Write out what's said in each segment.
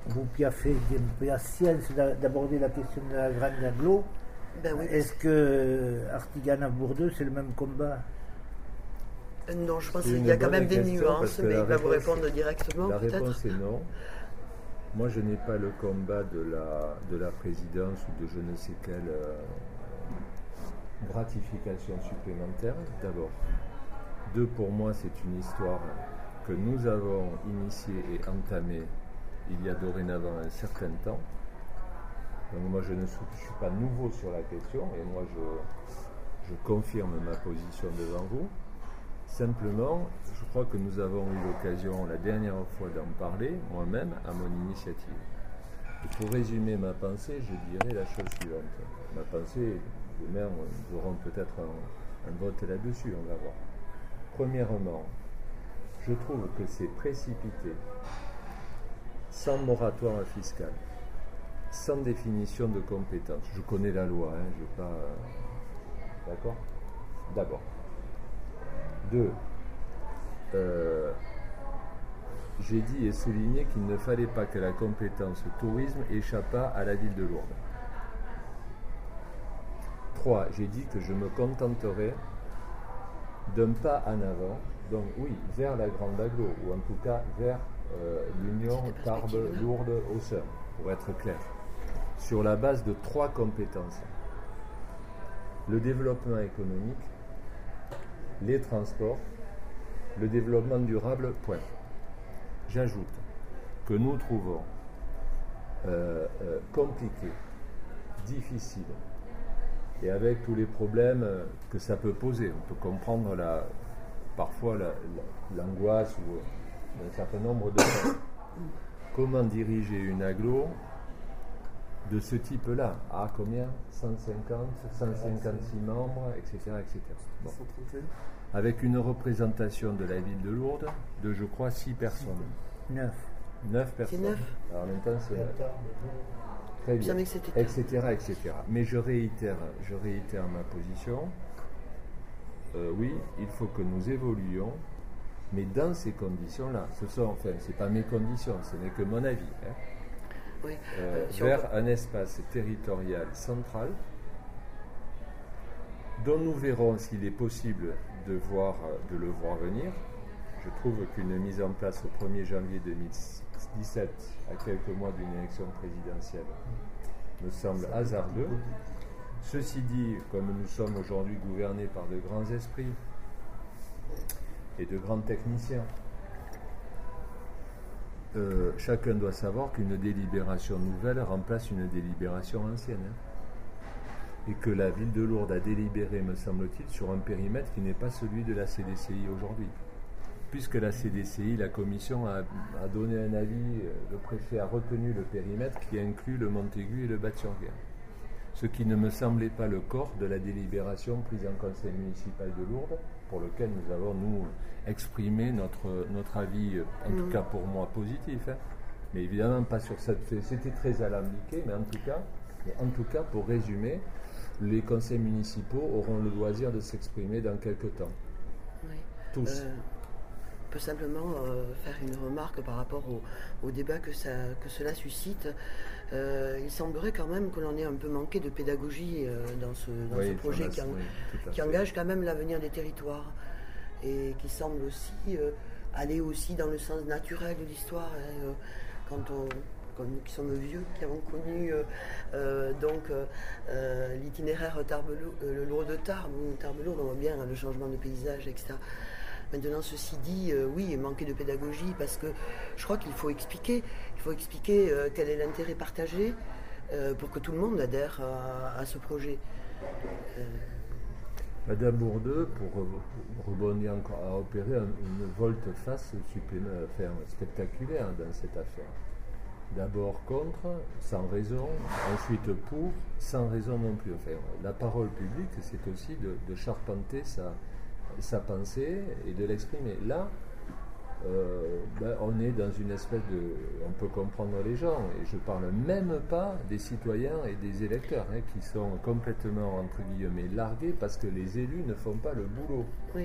vous piaffez la science d'aborder la question de la grande aglo. Ben oui. Est-ce que Artiganov-Bourdeaux, c'est le même combat? Non, je pense qu'il y a quand même des nuances, mais il va vous répondre directement. La peut-être. réponse est non. Moi, je n'ai pas le combat de la présidence ou de je ne sais quelle gratification supplémentaire, d'abord. 2, pour moi, c'est une histoire que nous avons initiée et entamée il y a dorénavant un certain temps. Donc moi, je ne suis pas nouveau sur la question, et moi, je confirme ma position devant vous. Simplement, je crois que nous avons eu l'occasion la dernière fois d'en parler, moi-même, à mon initiative. Et pour résumer ma pensée, je dirais la chose suivante. Ma pensée, demain, nous aurons peut-être un vote là-dessus, on va voir. Premièrement, je trouve que c'est précipité, sans moratoire fiscal, sans définition de compétences. Je connais la loi, je ne vais pas... D'accord ? D'abord. 2. J'ai dit et souligné qu'il ne fallait pas que la compétence tourisme échappât à la ville de Lourdes. 3. J'ai dit que je me contenterais d'un pas en avant, donc oui, vers la grande aglo, ou en tout cas vers l'union Tarbes-Lourdes-Auxerre, pour être clair, sur la base de 3 compétences. Le développement économique, les transports, le développement durable, point. J'ajoute que nous trouvons compliqué, difficile, et avec tous les problèmes que ça peut poser. On peut comprendre parfois l'angoisse ou un certain nombre de choses. Comment diriger une aglo de ce type-là? À combien? 150, 156 membres, etc. etc. Bon. Avec une représentation de la ville de Lourdes de, je crois, 6 personnes. 9 personnes. C'est 9. Alors en même temps, c'est... Très bien, etc., etc. Mais je réitère ma position. Oui, il faut que nous évoluions, mais dans ces conditions-là, c'est pas mes conditions, ce n'est que mon avis. Oui. Vers un espace territorial central, dont nous verrons s'il est possible de le voir venir. Je trouve qu'une mise en place au 1er janvier 2017, à quelques mois d'une élection présidentielle, me semble hasardeux. Ceci dit, comme nous sommes aujourd'hui gouvernés par de grands esprits et de grands techniciens, chacun doit savoir qu'une délibération nouvelle remplace une délibération ancienne. Et que la ville de Lourdes a délibéré, me semble-t-il, sur un périmètre qui n'est pas celui de la CDCI aujourd'hui. Puisque la CDCI, la commission, a donné un avis, le préfet a retenu le périmètre qui inclut le Montaigu et le Bas-de-Surguer. Ce qui ne me semblait pas le corps de la délibération prise en conseil municipal de Lourdes, pour lequel nous avons, nous, exprimé notre avis, en tout cas pour moi, positif. Mais évidemment pas sur cette... C'était très alambiqué, mais en tout cas, pour résumer, les conseils municipaux auront le loisir de s'exprimer dans quelques temps. Oui. Tous. On peut simplement faire une remarque par rapport au débat que cela suscite. Il semblerait quand même que l'on ait un peu manqué de pédagogie dans ce projet qui engage quand même l'avenir des territoires et qui semble aussi aller aussi dans le sens naturel de l'histoire. Quand nous qui sommes vieux, qui avons connu l'itinéraire Lourdes-Tarbes ou Tarbes-Lourdes, on voit bien le changement de paysage, etc. Maintenant, ceci dit, oui, manquer de pédagogie, parce que je crois qu'il faut expliquer quel est l'intérêt partagé pour que tout le monde adhère à ce projet. Madame Bourdeau, pour rebondir encore, a opéré une volte-face spectaculaire dans cette affaire. D'abord contre, sans raison, ensuite pour, sans raison non plus. Enfin, la parole publique, c'est aussi de charpenter sa pensée et de l'exprimer. Là, on est dans une espèce de... On peut comprendre les gens, et je parle même pas des citoyens et des électeurs, qui sont complètement, entre guillemets, largués parce que les élus ne font pas le boulot. Oui.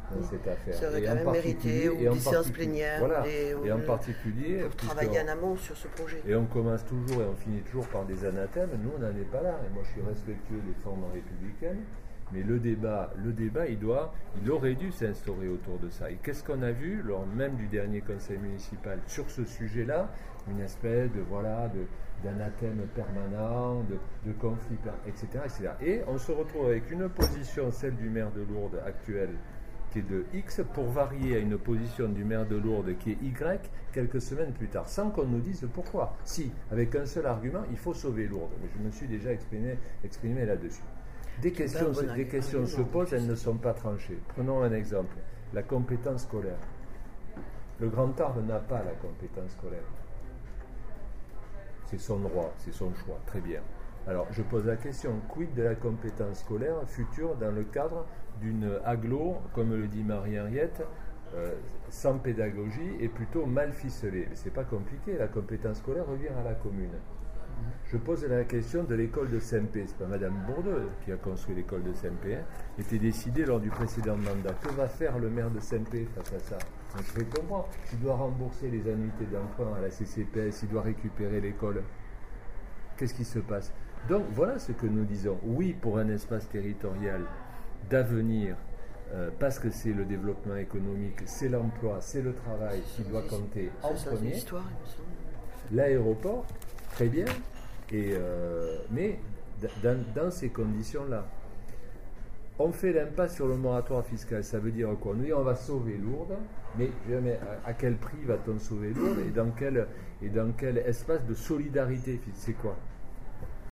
dans cette affaire. Ça aurait quand même mérité, ou des séances plénières. Voilà, et en particulier... Pour travailler en amont sur ce projet. Et on commence toujours et on finit toujours par des anathèmes. Nous, on n'en est pas là. Et moi, je suis respectueux des formes républicaines. Mais le débat, il aurait dû s'instaurer autour de ça. Et qu'est-ce qu'on a vu lors même du dernier conseil municipal sur ce sujet-là? Une espèce d'anathème permanent, de conflit, etc., etc. Et on se retrouve avec une opposition, celle du maire de Lourdes actuel, qui est de X, pour varier à une opposition du maire de Lourdes qui est Y quelques semaines plus tard, sans qu'on nous dise pourquoi. Si, avec un seul argument, il faut sauver Lourdes. Mais je me suis déjà exprimé là-dessus. Des questions se posent, elles ne sont pas tranchées. Prenons un exemple, la compétence scolaire. Le Grand Tarbes n'a pas la compétence scolaire. C'est son droit, c'est son choix, très bien. Alors, je pose la question, quid de la compétence scolaire future dans le cadre d'une agglo, comme le dit Marie-Henriette, sans pédagogie et plutôt mal ficelée? C'est pas compliqué, la compétence scolaire revient à la commune. Je pose la question de l'école de Saint-Pé. C'est pas Madame Bourdeux qui a construit l'école de Saint-Pé. Était décidé lors du précédent mandat. Que va faire le maire de Saint-Pé face à ça? Donc, je vais comprendre. Il doit rembourser les annuités d'emprunt à la CCPS, il doit récupérer l'école. Qu'est-ce qui se passe? Donc voilà ce que nous disons. Oui, pour un espace territorial d'avenir, parce que c'est le développement économique, c'est l'emploi, c'est le travail qui doit compter en premier. L'aéroport, très bien, mais dans ces conditions-là. On fait l'impasse sur le moratoire fiscal, ça veut dire quoi? Nous disons on va sauver Lourdes, mais à quel prix va-t-on sauver Lourdes et dans quel espace de solidarité? C'est quoi?